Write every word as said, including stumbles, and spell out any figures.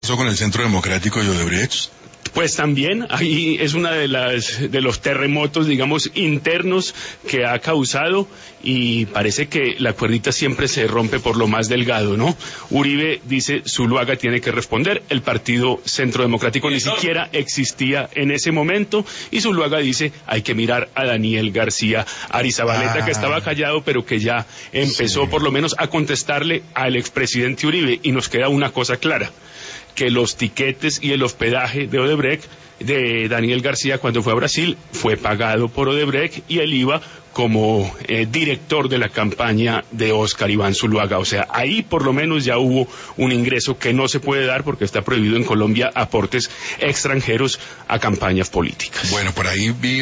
¿Eso con el Centro Democrático y Odebrecht? Pues también, ahí es una de las de los terremotos, digamos, internos que ha causado, y parece que la cuerdita siempre se rompe por lo más delgado, ¿no? Uribe dice, Zuluaga tiene que responder, el Partido Centro Democrático ni siquiera existía en ese momento, y Zuluaga dice, hay que mirar a Daniel García Arizabaleta, ah. que estaba callado, pero que ya empezó sí. por lo menos a contestarle al expresidente Uribe, y nos queda una cosa clara, que los tiquetes y el hospedaje de Odebrecht, de Daniel García cuando fue a Brasil, fue pagado por Odebrecht, y él iba como eh, director de la campaña de Óscar Iván Zuluaga. O sea, ahí por lo menos ya hubo un ingreso que no se puede dar porque está prohibido en Colombia aportes extranjeros a campañas políticas. Bueno, por ahí vi